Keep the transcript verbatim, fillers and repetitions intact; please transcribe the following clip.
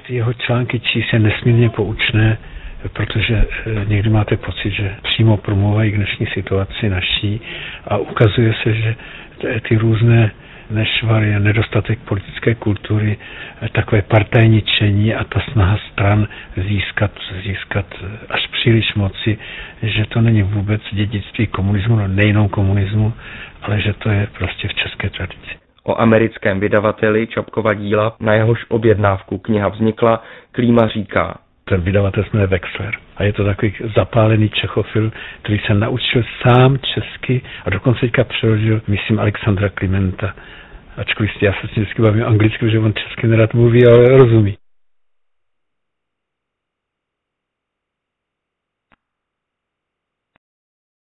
Ty jeho články číst je nesmírně poučné, protože někdy máte pocit, že přímo promluvají k dnešní situaci naší a ukazuje se, že ty různé nešvary a nedostatek politické kultury, takové partajničení a ta snaha stran získat, získat až příliš moci, že to není vůbec dědictví komunismu, no nejenom komunismu, ale že to je prostě v české tradici. O americkém vydavateli Čapkova díla, na jehož objednávku kniha vznikla, Klíma říká: ten vydavatel se jmenuje Wexler. A je to takový zapálený čechofil, který se naučil sám česky a dokonce teďka přeložil, myslím, Alexandra Klimenta. Ačkoliv já se s ním vždycky bavím anglicky, protože on česky nerad mluví, ale rozumí.